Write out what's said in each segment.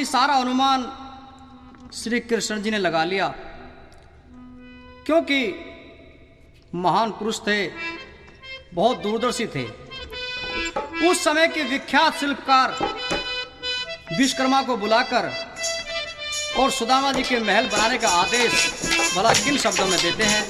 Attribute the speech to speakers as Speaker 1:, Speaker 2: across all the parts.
Speaker 1: सारा अनुमान श्री कृष्ण जी ने लगा लिया, क्योंकि महान पुरुष थे, बहुत दूरदर्शी थे। उस समय के विख्यात शिल्पकार विश्वकर्मा को बुलाकर और सुदामा जी के महल बनाने का आदेश भला किन शब्दों में देते हैं।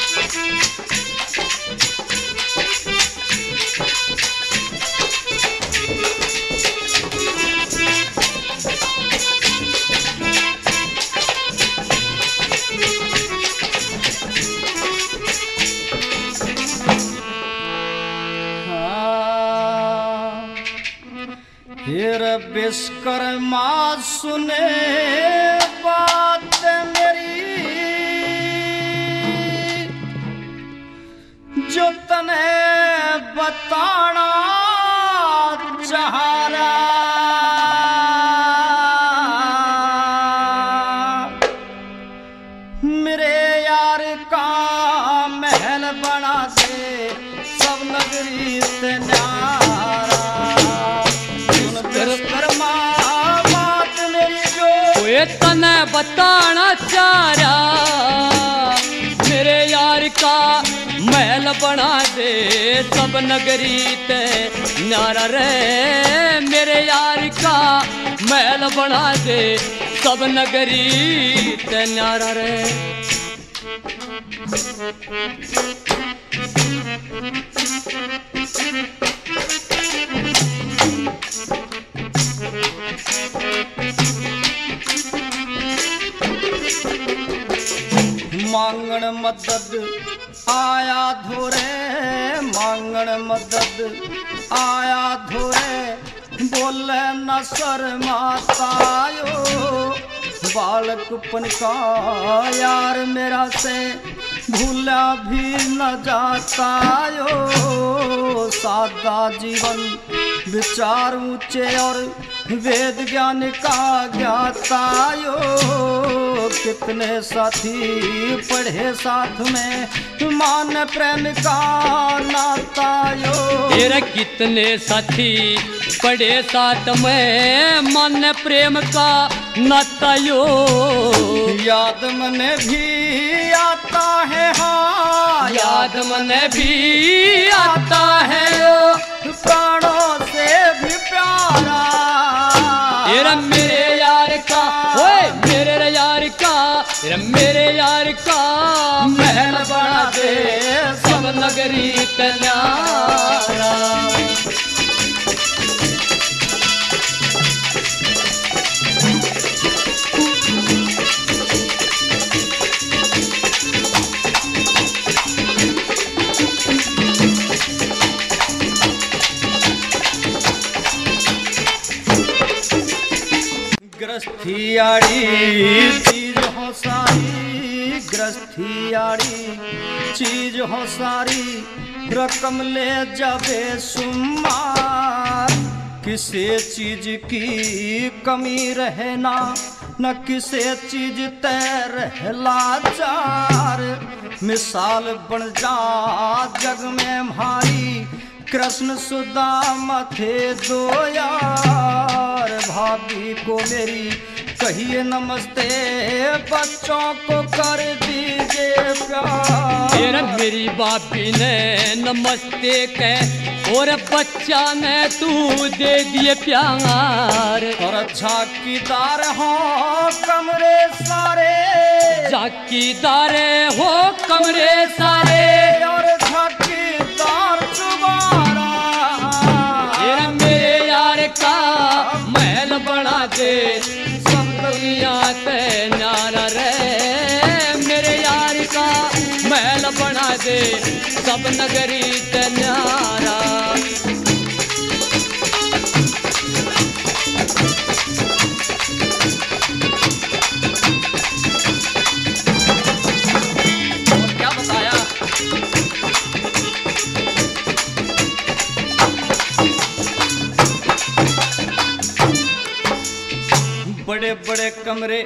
Speaker 1: फिर विश्वकर्मा सुने बात मेरी, जो तने बताना चाहा, मेरे यार का महल बना दे सब नगरी से न्यारा।
Speaker 2: तने बताना चारा, मेरे यार का महल बना दे सब नगरी ते न्यारा रे। मेरे यार का महल बना दे सब नगरी ते न्यारा रे।
Speaker 1: मांगण मदद आया धोरे, मांगण मदद आया धोरे, बोले न शर्मातायो बालकपन का यार मेरा से भूला भी न जातायो। सादा जीवन विचार ऊंचे और वेद ज्ञान का ज्ञातायो। कितने साथी पढ़े साथ में मान प्रेम का नातायो।
Speaker 2: तेरे कितने साथी पढ़े साथ में मन प्रेम का नातायो।
Speaker 1: याद मने भी आता है, हाँ
Speaker 2: याद मने भी आता है,
Speaker 1: प्राणों से भी प्यारा।
Speaker 2: तेरा मेरे यार का, ओए मेरे यार का, तेरा मेरे यार का महल बना दे सब नगरी ते न्यारा।
Speaker 1: गृहस्थियाड़ी चीज हो सारी, गृहस्थियाड़ी चीज हो सारी, रकम ले जाबे सुमार। किसी चीज की कमी रहे ना, न किसी चीज तैर लाचार। मिसाल बन जा जग में भारी, कृष्ण सुदामा थे दो यार। भाभी को मेरी कहिए नमस्ते, बच्चों को कर दीजिए प्यार।
Speaker 2: तेरा मेरी भाभी ने नमस्ते कह और बच्चा ने तू दे दिए प्यार।
Speaker 1: और झाकीदार हो कमरे सारे,
Speaker 2: झाकीदार हो कमरे सारे,
Speaker 1: और झाकीदार चुबारा।
Speaker 2: तेरा मेरे यार का महल बना दे सब दुनिया ते न्यारा रे। मेरे यार का महल बना दे सब नगरी ते न्यारा।
Speaker 1: बड़े बड़े कमरे,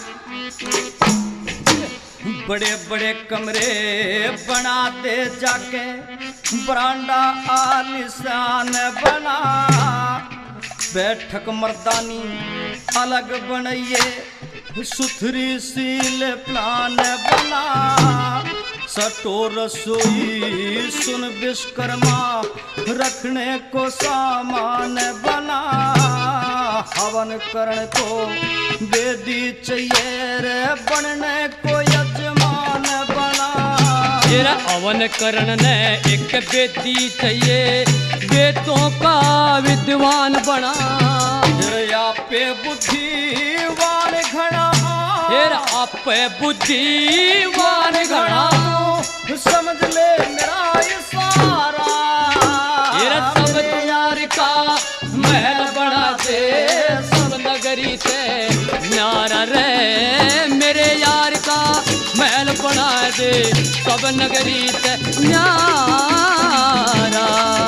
Speaker 1: बड़े बड़े कमरे बनाते जाके, बरांडा आलिशान बना। बैठक मर्दानी अलग बनइए, सुथरी सील प्लान बना, सटो रसोई सुन विश्वकर्मा, रखने को सामान बना, हवन करने को वेदी चाहिए रे, बनने को यजमान बना।
Speaker 2: तेरा हवन करण ने एक बेदी चाहिए, वेदों का विद्वान बना,
Speaker 1: तेरा पे बुद्धिवान घना,
Speaker 2: तेरा आप बुद्धिवान घना,
Speaker 1: समझ ले मेरा इशारा,
Speaker 2: तेरा सब यार का महल बना दे, सब नगरी से न्यारा रे, मेरे यार का महल बना दे, सब नगरी से न्यारा।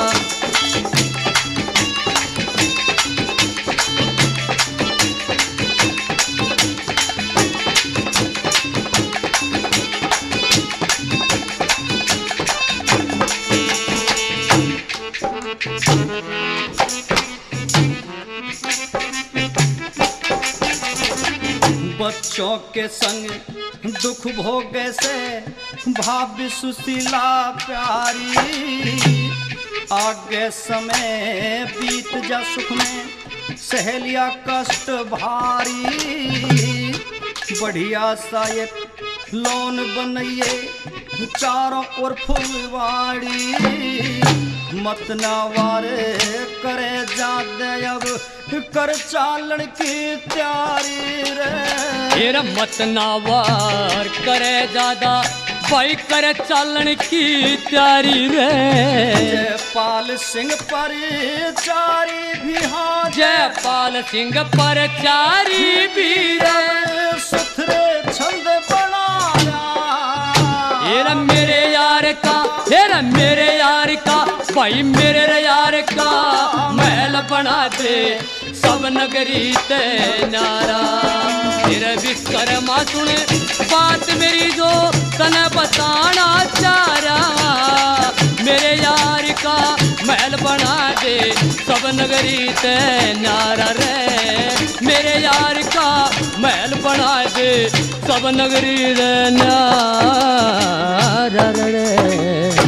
Speaker 1: बच्चों के संग दुख भोगे से, भाभी सुशीला प्यारी, आगे समय बीत जा सुख में, सहेलिया कष्ट भारी, बढ़िया सा एक लोन बनइए, चारों ओर फुलवाड़ी, मत ना वारे करे जादे, अब कर चालन की तैयारी रे,
Speaker 2: तेरा मत नावार करे ज्यादा, भाई करे चालन की तैयारी रे,
Speaker 1: जयपाल सिंह परिचारी भी, हाँ
Speaker 2: जयपाल सिंह परिचारी भी रे,
Speaker 1: सुथरे छंद बनाया,
Speaker 2: तेरा मेरे यार का, तेरा मेरे यार का, भाई मेरे यार का महल बना दे, सब नगरी ते नारा, तेरे विश्वकर्मा सुने बात मेरी जो तने बताना चारा, मेरे यार का महल बना दे, सब नगरी ते नारा रे, मेरे यार का महल बना दे, सब नगरी ते नारा रे।